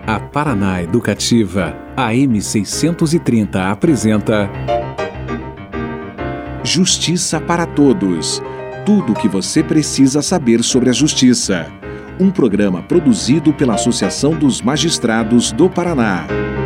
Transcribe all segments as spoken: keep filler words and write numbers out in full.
A Paraná Educativa, A M seiscentos e trinta apresenta Justiça para Todos. Tudo o que você precisa saber sobre a justiça. Um programa produzido pela Associação dos Magistrados do Paraná.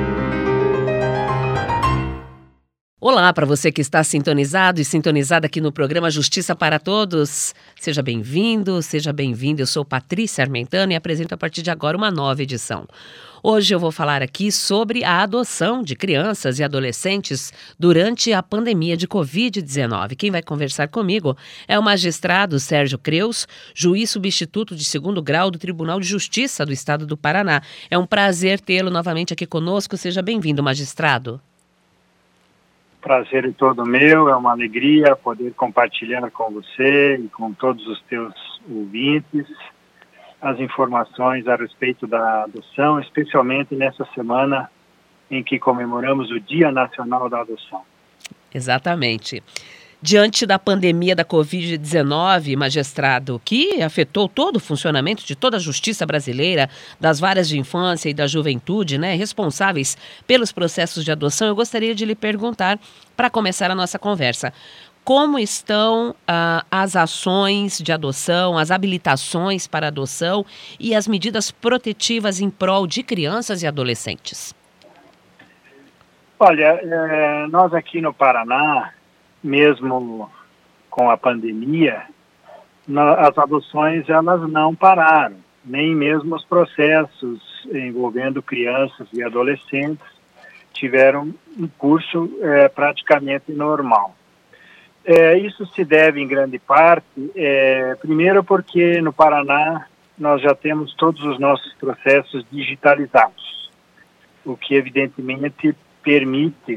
Olá, para você que está sintonizado e sintonizada aqui no programa Justiça para Todos. Seja bem-vindo, seja bem-vinda. Eu sou Patrícia Armentano e apresento a partir de agora uma nova edição. Hoje eu vou falar aqui sobre a adoção de crianças e adolescentes durante a pandemia de covid dezenove. Quem vai conversar comigo é o magistrado Sérgio Creus, juiz substituto de segundo grau do Tribunal de Justiça do Estado do Paraná. É um prazer tê-lo novamente aqui conosco. Seja bem-vindo, magistrado. Prazer é todo meu, é uma alegria poder compartilhar com você e com todos os teus ouvintes as informações a respeito da adoção, especialmente nessa semana em que comemoramos o Dia Nacional da Adoção. Exatamente. Diante da pandemia da covid dezenove, magistrado, que afetou todo o funcionamento de toda a justiça brasileira, das varas de infância e da juventude, né, responsáveis pelos processos de adoção, eu gostaria de lhe perguntar, para começar a nossa conversa, como estão ah, as ações de adoção, as habilitações para adoção e as medidas protetivas em prol de crianças e adolescentes? Olha, é, nós aqui no Paraná, mesmo com a pandemia, na, as adoções elas não pararam, nem mesmo os processos envolvendo crianças e adolescentes tiveram um curso é, praticamente normal. É, isso se deve em grande parte, é, primeiro porque no Paraná nós já temos todos os nossos processos digitalizados, o que evidentemente permite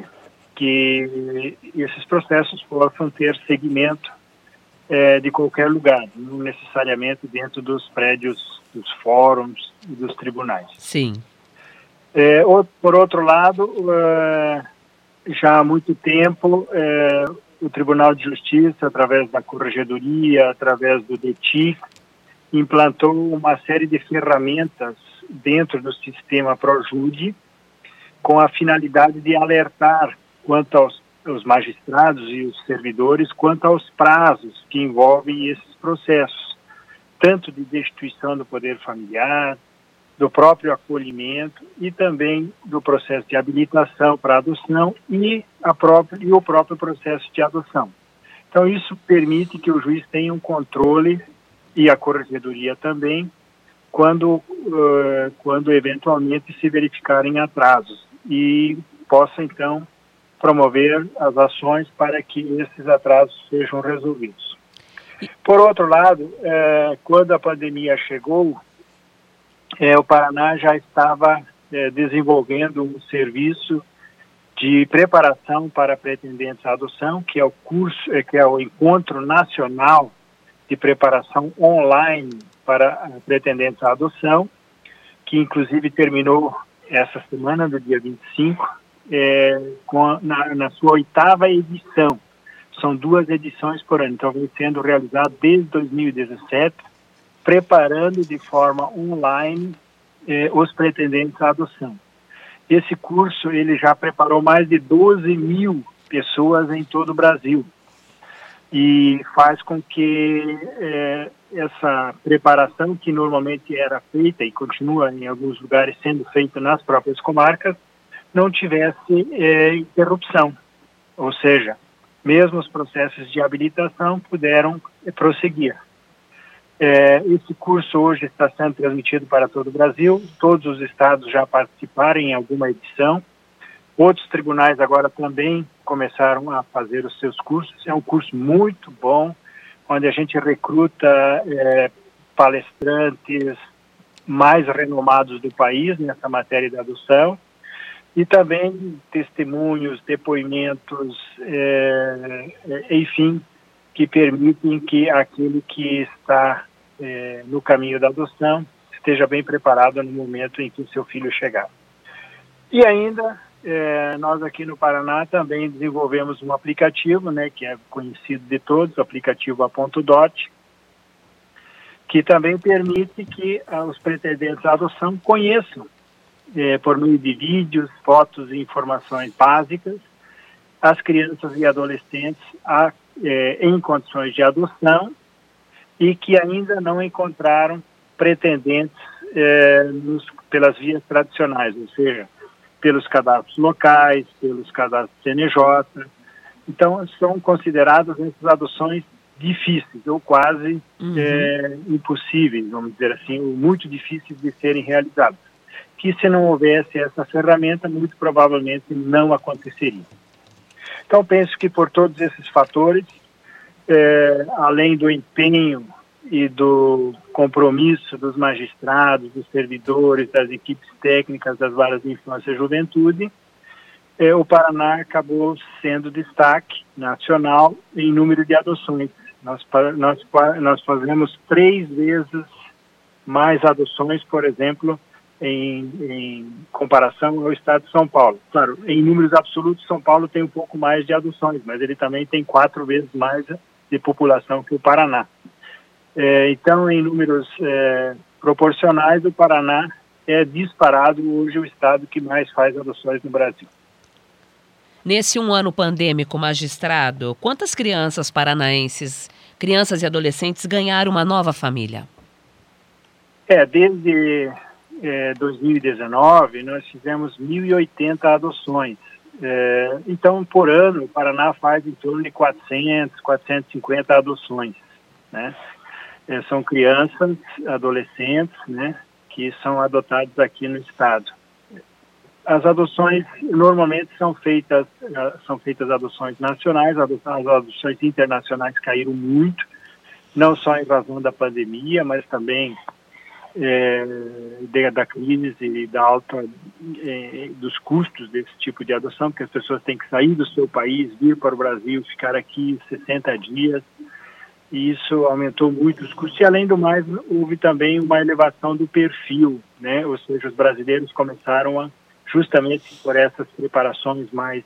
que esses processos possam ter segmento é, de qualquer lugar, não necessariamente dentro dos prédios, dos fóruns e dos tribunais. Sim. É, por outro lado, é, já há muito tempo, é, o Tribunal de Justiça, através da Corregedoria, através do D E T I, implantou uma série de ferramentas dentro do sistema ProJude, com a finalidade de alertar quanto aos, aos magistrados e os servidores, quanto aos prazos que envolvem esses processos, tanto de destituição do poder familiar, do próprio acolhimento e também do processo de habilitação para adoção e, a própria, e o próprio processo de adoção. Então, isso permite que o juiz tenha um controle, e a corregedoria também, quando, uh, quando eventualmente se verificarem atrasos, e possa, então, promover as ações para que esses atrasos sejam resolvidos. Por outro lado, eh, quando a pandemia chegou, eh, o Paraná já estava eh, desenvolvendo um serviço de preparação para pretendentes à adoção, que é o curso, eh, que é o Encontro Nacional de Preparação Online para pretendentes à adoção, que inclusive terminou essa semana, do dia vinte e cinco, É, com a, na, na sua oitava edição. São duas edições por ano, então vem sendo realizado desde dois mil e dezessete, preparando de forma online eh, os pretendentes à adoção. Esse curso ele já preparou mais de doze mil pessoas em todo o Brasil e faz com que eh, essa preparação, que normalmente era feita e continua em alguns lugares sendo feita nas próprias comarcas, não tivesse é, interrupção, ou seja, mesmo os processos de habilitação puderam é, prosseguir. É, esse curso hoje está sendo transmitido para todo o Brasil, todos os estados já participaram em alguma edição, outros tribunais agora também começaram a fazer os seus cursos. É um curso muito bom, onde a gente recruta é, palestrantes mais renomados do país nessa matéria da adoção, e também testemunhos, depoimentos, é, é, enfim, que permitem que aquele que está é, no caminho da adoção esteja bem preparado no momento em que o seu filho chegar. E ainda, é, nós aqui no Paraná também desenvolvemos um aplicativo, né, que é conhecido de todos, o aplicativo A.Dot, que também permite que ah, os pretendentes à adoção conheçam é, por meio de vídeos, fotos e informações básicas, as crianças e adolescentes a, é, em condições de adoção e que ainda não encontraram pretendentes é, nos, pelas vias tradicionais, ou seja, pelos cadastros locais, pelos cadastros C N J. Então, são consideradas essas adoções difíceis, ou quase uhum. é, impossíveis, vamos dizer assim, ou muito difíceis de serem realizadas. Que se não houvesse essa ferramenta, muito provavelmente não aconteceria. Então, penso que por todos esses fatores, é, além do empenho e do compromisso dos magistrados, dos servidores, das equipes técnicas das varas de infância e juventude, é, o Paraná acabou sendo destaque nacional em número de adoções. Nós, nós, nós fazemos três vezes mais adoções, por exemplo, em, em comparação ao estado de São Paulo. Claro, em números absolutos, São Paulo tem um pouco mais de adoções, mas ele também tem quatro vezes mais de população que o Paraná. É, então, em números é, proporcionais, o Paraná é disparado hoje o estado que mais faz adoções no Brasil. Nesse um ano pandêmico, magistrado, quantas crianças paranaenses, crianças e adolescentes ganharam uma nova família? É, desde é, dois mil e dezenove, nós fizemos mil e oitenta adoções. É, então, por ano, o Paraná faz em torno de quatrocentas, quatrocentas e cinquenta adoções, né? É, são crianças, adolescentes, né, que são adotados aqui no estado. As adoções normalmente são feitas, são feitas adoções nacionais, as adoções internacionais caíram muito, não só em razão da pandemia, mas também é, da crise e da alta é, dos custos desse tipo de adoção, porque as pessoas têm que sair do seu país, vir para o Brasil, ficar aqui sessenta dias, e isso aumentou muito os custos. E, além do mais, houve também uma elevação do perfil, né? Ou seja, os brasileiros começaram a, justamente por essas preparações mais,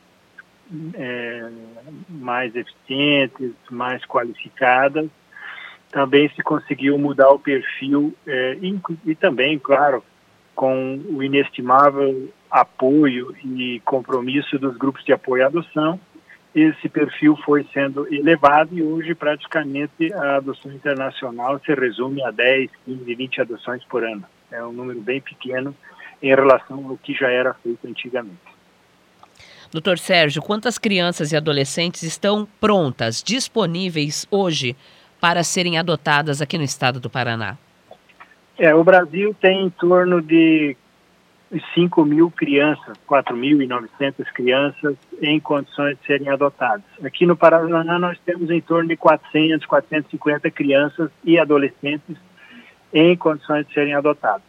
é, mais eficientes, mais qualificadas, também se conseguiu mudar o perfil é, e, e também, claro, com o inestimável apoio e compromisso dos grupos de apoio à adoção, esse perfil foi sendo elevado e hoje praticamente a adoção internacional se resume a dez, quinze, vinte adoções por ano. É um número bem pequeno em relação ao que já era feito antigamente. Doutor Sérgio, quantas crianças e adolescentes estão prontas, disponíveis hoje para serem adotadas aqui no estado do Paraná? É, o Brasil tem em torno de cinco mil crianças, quatro mil e novecentas crianças em condições de serem adotadas. Aqui no Paraná nós temos em torno de quatrocentas, quatrocentas e cinquenta crianças e adolescentes em condições de serem adotadas.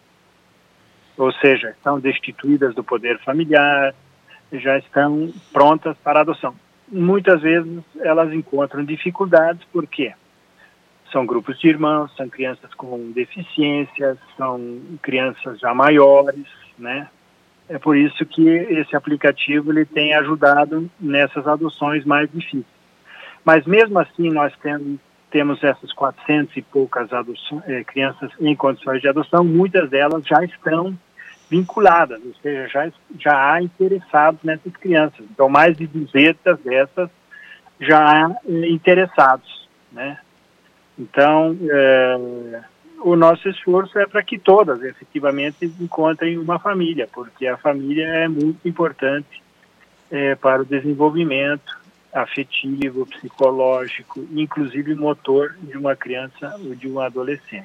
Ou seja, estão destituídas do poder familiar, já estão prontas para adoção. Muitas vezes elas encontram dificuldades, por quê? São grupos de irmãos, são crianças com deficiências, são crianças já maiores, né? É por isso que esse aplicativo ele tem ajudado nessas adoções mais difíceis. Mas mesmo assim nós tem, temos essas quatrocentas e poucas adoções, eh, crianças em condições de adoção, muitas delas já estão vinculadas, ou seja, já, já há interessados nessas crianças. Então, mais de duzentas dessas já há eh, interessados, né? Então, é, o nosso esforço é para que todas, efetivamente, encontrem uma família, porque a família é muito importante é, para o desenvolvimento afetivo, psicológico, inclusive motor de uma criança ou de um adolescente.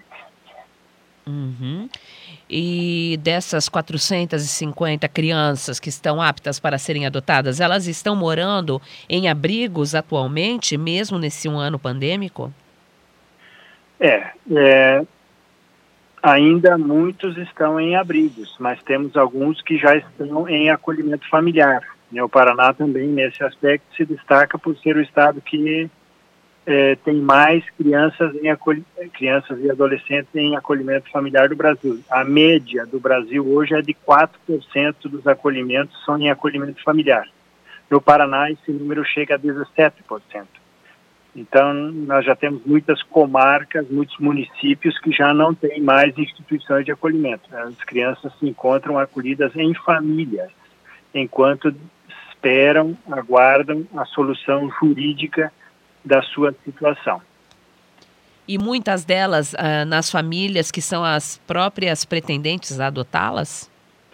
Uhum. E dessas quatrocentas e cinquenta crianças que estão aptas para serem adotadas, elas estão morando em abrigos atualmente, mesmo nesse um ano pandêmico? É, é, ainda muitos estão em abrigos, mas temos alguns que já estão em acolhimento familiar. O Paraná também, nesse aspecto, se destaca por ser o estado que é, tem mais crianças, em acolhi- crianças e adolescentes em acolhimento familiar do Brasil. A média do Brasil hoje é de quatro por cento dos acolhimentos são em acolhimento familiar. No Paraná, esse número chega a dezessete por cento. Então, nós já temos muitas comarcas, muitos municípios que já não têm mais instituições de acolhimento. As crianças se encontram acolhidas em famílias, enquanto esperam, aguardam a solução jurídica da sua situação. E muitas delas ah, nas famílias que são as próprias pretendentes a adotá-las?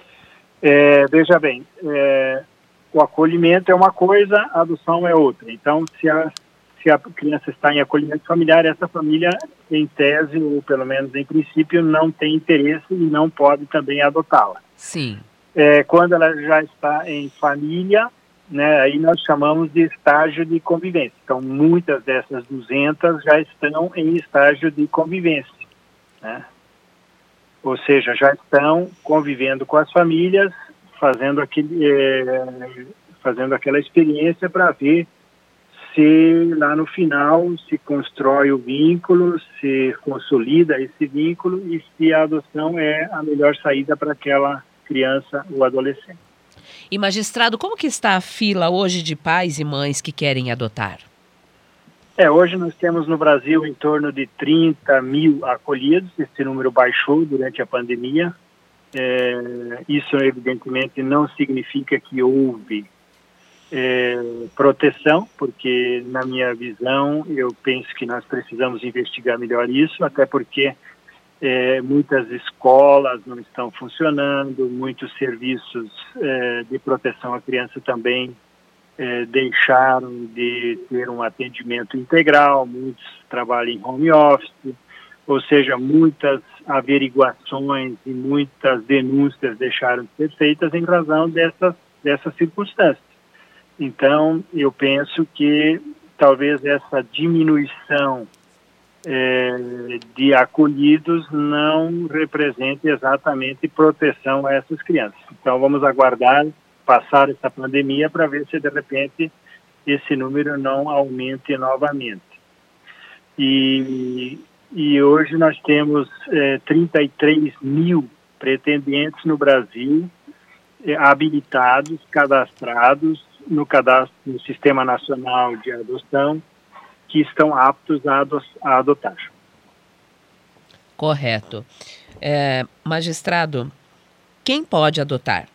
É, veja bem, é, o acolhimento é uma coisa, a adoção é outra. Então, se a Se a criança está em acolhimento familiar, essa família, em tese, ou pelo menos em princípio, não tem interesse e não pode também adotá-la. Sim. É, quando ela já está em família, né, aí nós chamamos de estágio de convivência. Então, muitas dessas duzentas já estão em estágio de convivência, né? Ou seja, já estão convivendo com as famílias, fazendo, aquele, é, fazendo aquela experiência para ver se lá no final se constrói o vínculo, se consolida esse vínculo e se a adoção é a melhor saída para aquela criança ou adolescente. E magistrado, como que está a fila hoje de pais e mães que querem adotar? É, hoje nós temos no Brasil em torno de trinta mil acolhidos, esse número baixou durante a pandemia. É, isso evidentemente não significa que houve É, proteção, porque na minha visão eu penso que nós precisamos investigar melhor isso, até porque é, muitas escolas não estão funcionando, muitos serviços é, de proteção à criança também é, deixaram de ter um atendimento integral, muitos trabalham em home office, ou seja, muitas averiguações e muitas denúncias deixaram de ser feitas em razão dessas, dessas circunstâncias. Então, eu penso que talvez essa diminuição é, de acolhidos não represente exatamente proteção a essas crianças. Então, vamos aguardar passar essa pandemia para ver se, de repente, esse número não aumente novamente. E, e hoje nós temos é, trinta e três mil pretendentes no Brasil, é, habilitados, cadastrados, no cadastro no Sistema Nacional de Adoção, que estão aptos a, ado a adotar. Correto. É, magistrado, quem pode adotar?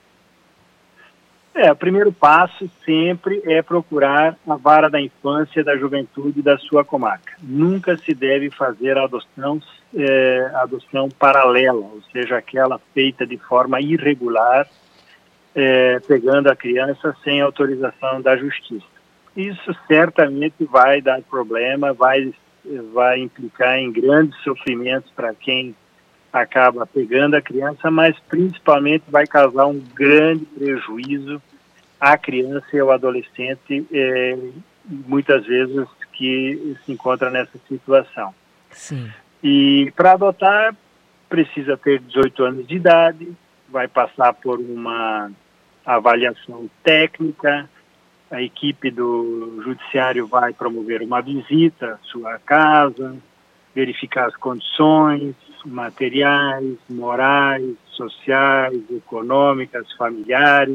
É, o primeiro passo sempre é procurar a vara da infância e da juventude da sua comarca. Nunca se deve fazer a adoção, é, adoção paralela, ou seja, aquela feita de forma irregular, É, pegando a criança sem autorização da justiça. Isso certamente vai dar problema, vai, vai implicar em grandes sofrimentos para quem acaba pegando a criança, mas principalmente vai causar um grande prejuízo à criança e ao adolescente, é, muitas vezes que se encontra nessa situação. Sim. E para adotar precisa ter dezoito anos de idade, vai passar por uma avaliação técnica, a equipe do judiciário vai promover uma visita à sua casa, verificar as condições materiais, morais, sociais, econômicas, familiares,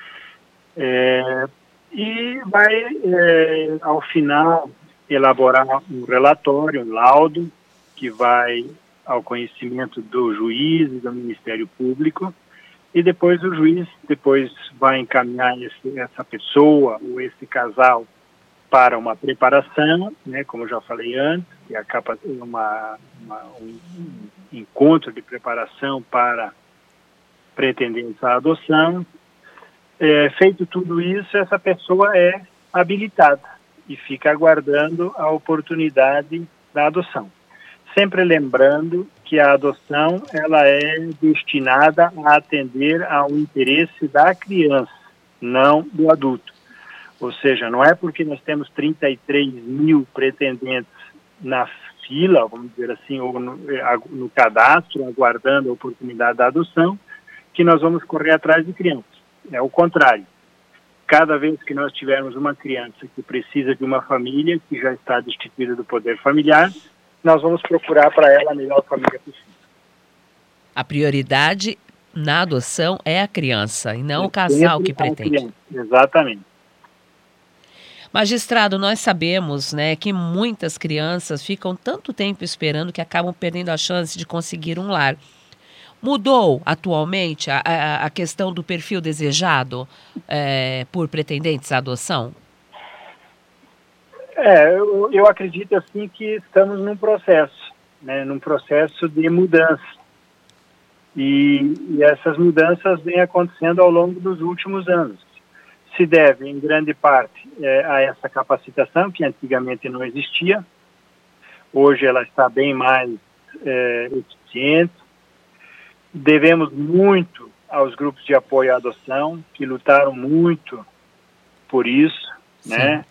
é, e vai, é, ao final, elaborar um relatório, um laudo, que vai ao conhecimento do juiz e do Ministério Público, e depois o juiz depois vai encaminhar esse, essa pessoa ou esse casal para uma preparação, né, como eu já falei antes, que é uma, uma, um encontro de preparação para pretendentes à adoção. É, feito tudo isso, essa pessoa é habilitada e fica aguardando a oportunidade da adoção. Sempre lembrando que a adoção ela é destinada a atender ao interesse da criança, não do adulto. Ou seja, não é porque nós temos trinta e três mil pretendentes na fila, vamos dizer assim, ou no, no cadastro, aguardando a oportunidade da adoção, que nós vamos correr atrás de crianças. É o contrário. Cada vez que nós tivermos uma criança que precisa de uma família, que já está destituída do poder familiar, nós vamos procurar para ela a melhor família possível. A prioridade na adoção é a criança e não é o casal que pretende. Exatamente. Magistrado, nós sabemos, né, que muitas crianças ficam tanto tempo esperando que acabam perdendo a chance de conseguir um lar. Mudou atualmente a, a, a questão do perfil desejado é, por pretendentes à adoção? É, eu, eu acredito assim que estamos num processo, né, num processo de mudança. E, e essas mudanças vêm acontecendo ao longo dos últimos anos. Se deve, em grande parte, é, a essa capacitação, que antigamente não existia. Hoje ela está bem mais é, eficiente. Devemos muito aos grupos de apoio à adoção, que lutaram muito por isso, Sim. né?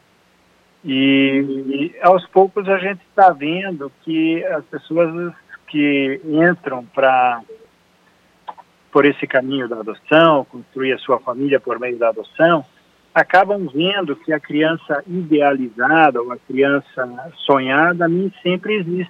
E, e aos poucos a gente está vendo que as pessoas que entram para por esse caminho da adoção, construir a sua família por meio da adoção, acabam vendo que a criança idealizada ou a criança sonhada nem sempre existe.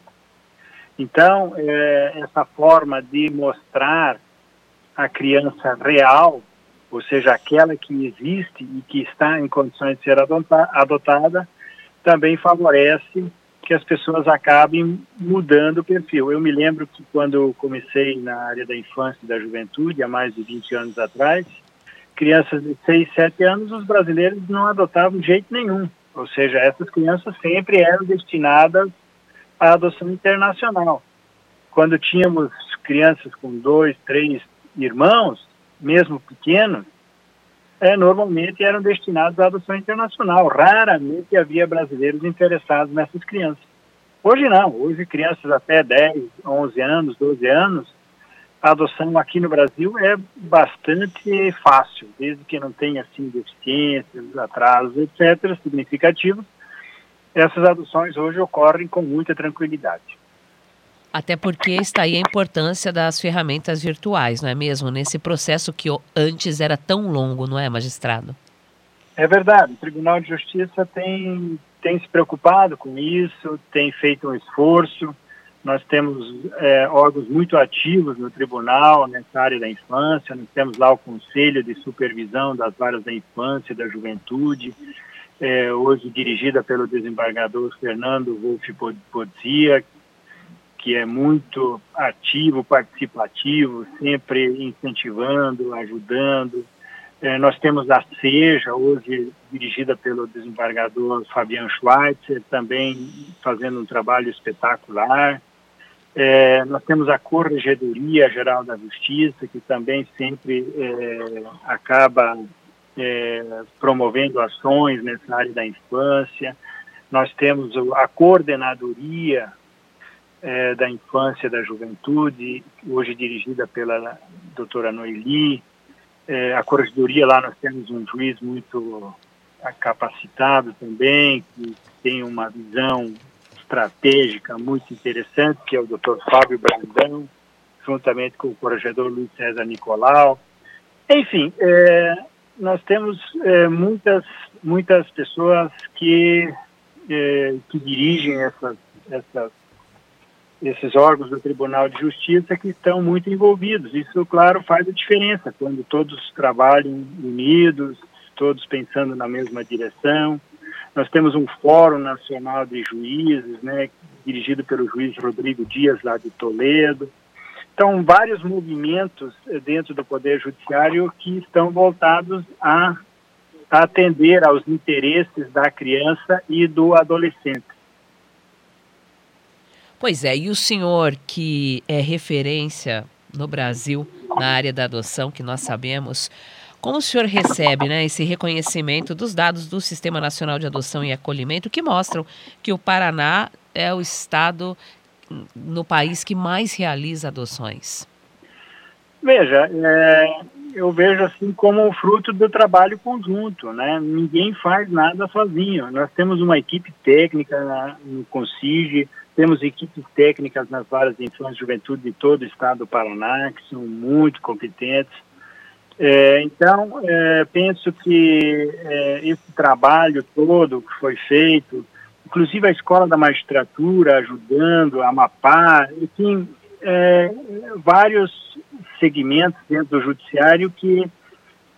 Então, é, essa forma de mostrar a criança real, ou seja, aquela que existe e que está em condições de ser adota- adotada, também favorece que as pessoas acabem mudando o perfil. Eu me lembro que quando eu comecei na área da infância e da juventude, há mais de vinte anos atrás, crianças de seis, sete anos, os brasileiros não adotavam de jeito nenhum. Ou seja, essas crianças sempre eram destinadas à adoção internacional. Quando tínhamos crianças com dois, três irmãos, mesmo pequenos, é, normalmente eram destinados à adoção internacional. Raramente havia brasileiros interessados nessas crianças. Hoje não. Hoje crianças até dez, onze anos, doze anos, a adoção aqui no Brasil é bastante fácil, desde que não tenha assim deficiências, atrasos, etcétera, significativos. Essas adoções hoje ocorrem com muita tranquilidade. Até porque está aí a importância das ferramentas virtuais, não é mesmo? Nesse processo que antes era tão longo, não é, magistrado? É verdade. O Tribunal de Justiça tem, tem se preocupado com isso, tem feito um esforço. Nós temos é, órgãos muito ativos no tribunal, nessa área da infância. Nós temos lá o Conselho de Supervisão das Varas da Infância e da Juventude, é, hoje dirigida pelo desembargador Fernando Wolff Podzia, que é muito ativo, participativo, sempre incentivando, ajudando. É, nós temos a SEJA, hoje dirigida pelo desembargador Fabian Schweitzer, também fazendo um trabalho espetacular. É, nós temos a Corregedoria Geral da Justiça, que também sempre é, acaba é, promovendo ações nessa área da infância. Nós temos a Coordenadoria É, da Infância e da Juventude, hoje dirigida pela doutora Noeli. É, a Corregedoria, lá nós temos um juiz muito capacitado também, que tem uma visão estratégica muito interessante, que é o doutor Fábio Brandão, juntamente com o corregedor Luiz César Nicolau. Enfim, é, nós temos é, muitas, muitas pessoas que, é, que dirigem essas, essas esses órgãos do Tribunal de Justiça que estão muito envolvidos. Isso, claro, faz a diferença, quando todos trabalham unidos, todos pensando na mesma direção. Nós temos um Fórum Nacional de Juízes, né, dirigido pelo juiz Rodrigo Dias, lá de Toledo. Então, vários movimentos dentro do Poder Judiciário que estão voltados a, a atender aos interesses da criança e do adolescente. Pois é, e o senhor que é referência no Brasil na área da adoção, que nós sabemos, como o senhor recebe, né, esse reconhecimento dos dados do Sistema Nacional de Adoção e Acolhimento que mostram que o Paraná é o estado no país que mais realiza adoções? Veja, é, eu vejo assim como fruto do trabalho conjunto, né? Ninguém faz nada sozinho. Nós temos uma equipe técnica no CONCIG, temos equipes técnicas nas varas de infância e juventude de todo o estado do Paraná, que são muito competentes. É, então, é, penso que é, esse trabalho todo que foi feito, inclusive a Escola da Magistratura ajudando, a Amapá, enfim, é, vários segmentos dentro do judiciário que,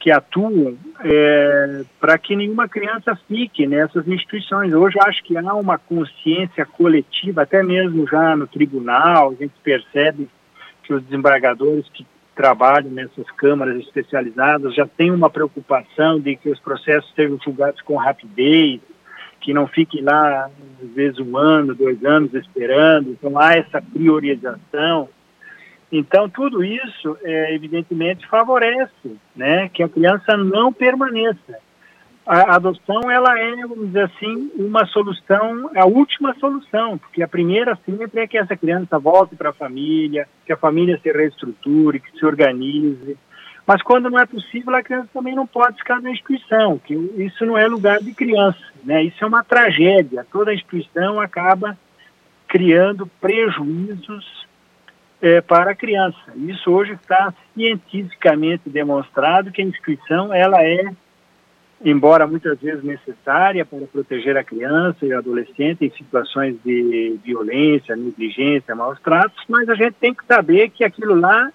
que atuam é, para que nenhuma criança fique nessas instituições. Hoje eu acho que há uma consciência coletiva, até mesmo já no tribunal, a gente percebe que os desembargadores que trabalham nessas câmaras especializadas já têm uma preocupação de que os processos sejam julgados com rapidez, que não fiquem lá, às vezes, um ano, dois anos esperando. Então, há essa priorização. Então, tudo isso, é, evidentemente, favorece, né, que a criança não permaneça. A adoção, ela é, vamos dizer assim, uma solução, a última solução, porque a primeira sempre é que essa criança volte para a família, que a família se reestruture, que se organize. Mas quando não é possível, a criança também não pode ficar na instituição, que isso não é lugar de criança, né? Isso é uma tragédia. Toda instituição acaba criando prejuízos é, para a criança. Isso hoje está cientificamente demonstrado que a instituição, ela é, embora muitas vezes necessária para proteger a criança e o adolescente em situações de violência, negligência, maus tratos, mas a gente tem que saber que aquilo lá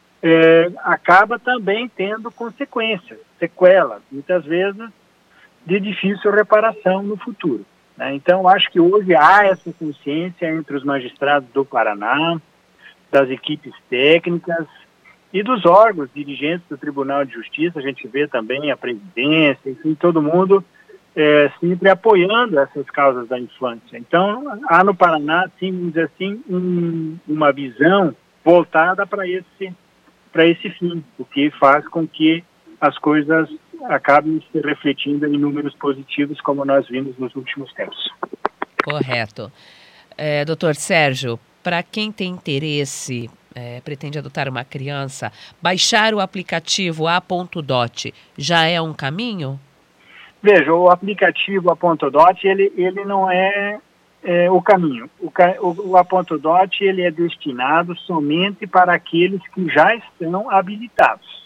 é, acaba também tendo consequências, sequelas, muitas vezes de difícil reparação no futuro, né? Então, acho que hoje há essa consciência entre os magistrados do Paraná, das equipes técnicas e dos órgãos dirigentes do Tribunal de Justiça. A gente vê também a presidência, enfim, todo mundo é, sempre apoiando essas causas da infância. Então, há no Paraná, sim, vamos dizer assim, um, uma visão voltada para esse, para esse fim, o que faz com que as coisas acabem se refletindo em números positivos, como nós vimos nos últimos tempos. Correto. É, doutor Sérgio, para quem tem interesse, é, pretende adotar uma criança, baixar o aplicativo A.Dot já é um caminho? Veja, o aplicativo A.Dot, ele, ele não é, é o caminho. O, o, o A.Dot, ele é destinado somente para aqueles que já estão habilitados.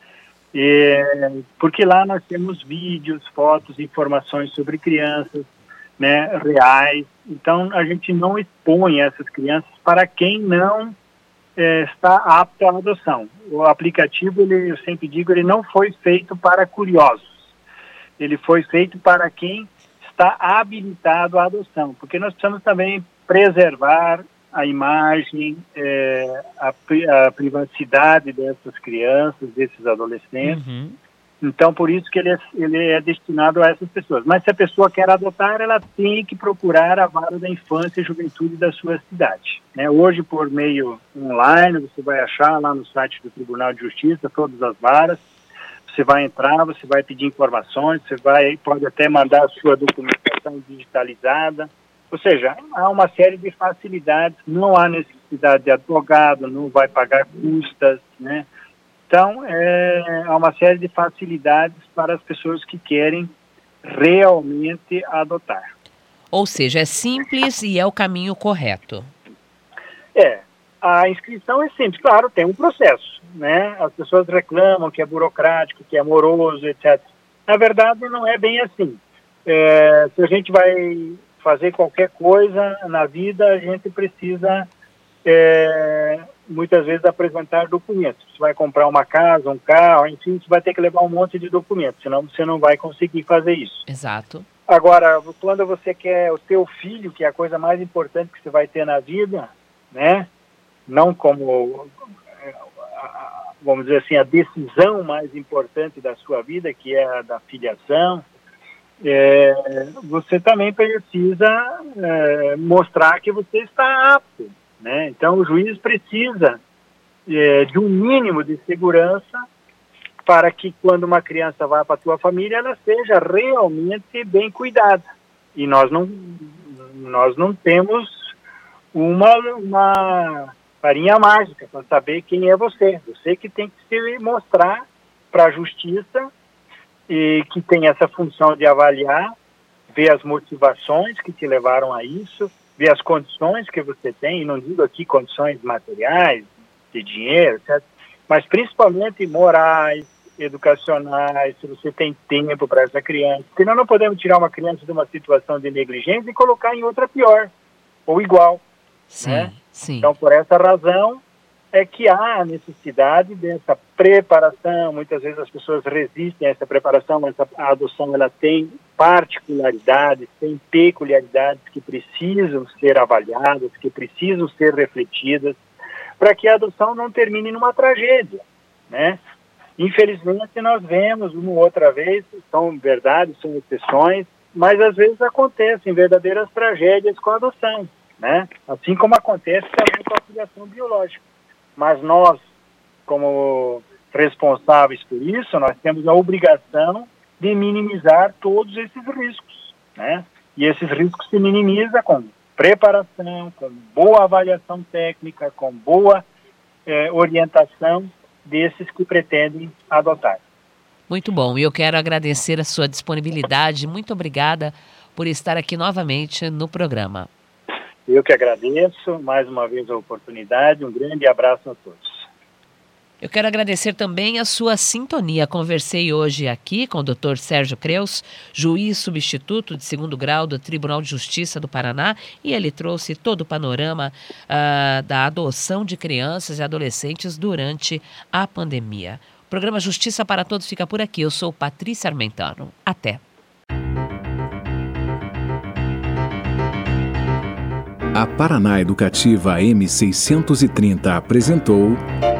É, porque lá nós temos vídeos, fotos, informações sobre crianças, né, reais. Então, a gente não expõe essas crianças para quem não é, está apto à adoção. O aplicativo, ele, eu sempre digo, ele não foi feito para curiosos. Ele foi feito para quem está habilitado à adoção, porque nós precisamos também preservar a imagem, é, a, a privacidade dessas crianças, desses adolescentes. Uhum. Então, por isso que ele é, ele é destinado a essas pessoas. Mas se a pessoa quer adotar, ela tem que procurar a vara da infância e juventude da sua cidade, né? Hoje, por meio online, você vai achar lá no site do Tribunal de Justiça todas as varas. Você vai entrar, você vai pedir informações, você vai, pode até mandar a sua documentação digitalizada. Ou seja, há uma série de facilidades, não há necessidade de advogado, não vai pagar custas, né? Então, é, há uma série de facilidades para as pessoas que querem realmente adotar. Ou seja, é simples e é o caminho correto. É, a inscrição é simples, claro, tem um processo, né? As pessoas reclamam que é burocrático, que é moroso, etcétera. Na verdade, não é bem assim. É, se a gente vai fazer qualquer coisa na vida, a gente precisa, é, muitas vezes, apresentar documentos. Você vai comprar uma casa, um carro, enfim, você vai ter que levar um monte de documentos, senão você não vai conseguir fazer isso. Exato. Agora, quando você quer o teu filho, que é a coisa mais importante que você vai ter na vida, né? Não como, vamos dizer assim, a decisão mais importante da sua vida, que é a da filiação, É, você também precisa é, mostrar que você está apto, né? Então, o juiz precisa é, de um mínimo de segurança para que, quando uma criança vá para a tua família, ela seja realmente bem cuidada. E nós não, nós não temos uma, uma farinha mágica para saber quem é você. Você que tem que se mostrar para a justiça, e que tem essa função de avaliar, ver as motivações que te levaram a isso, ver as condições que você tem, e não digo aqui condições materiais, de dinheiro, etcétera, mas principalmente morais, educacionais, se você tem tempo para essa criança, porque nós não podemos tirar uma criança de uma situação de negligência e colocar em outra pior, ou igual. Sim, né? sim. Então, por essa razão, é que há a necessidade dessa preparação. Muitas vezes as pessoas resistem a essa preparação, mas a, a adoção ela tem particularidades, tem peculiaridades que precisam ser avaliadas, que precisam ser refletidas, para que a adoção não termine numa tragédia, né? Infelizmente nós vemos uma ou outra vez, são verdades, são exceções, mas às vezes acontecem verdadeiras tragédias com a adoção, né? Assim como acontece também com a filiação biológica. Mas nós, como responsáveis por isso, nós temos a obrigação de minimizar todos esses riscos, né? E esses riscos se minimizam com preparação, com boa avaliação técnica, com boa eh, orientação desses que pretendem adotar. Muito bom. E eu quero agradecer a sua disponibilidade. Muito obrigada por estar aqui novamente no programa. Eu que agradeço mais uma vez a oportunidade. Um grande abraço a todos. Eu quero agradecer também a sua sintonia. Conversei hoje aqui com o doutor Sérgio Creus, juiz substituto de segundo grau do Tribunal de Justiça do Paraná, e ele trouxe todo o panorama uh, da adoção de crianças e adolescentes durante a pandemia. O programa Justiça para Todos fica por aqui. Eu sou Patrícia Armentano. Até. A Paraná Educativa M seiscentos e trinta apresentou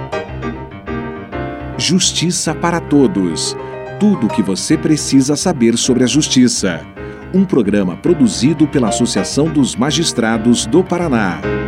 Justiça para Todos. Tudo o que você precisa saber sobre a justiça. Um programa produzido pela Associação dos Magistrados do Paraná.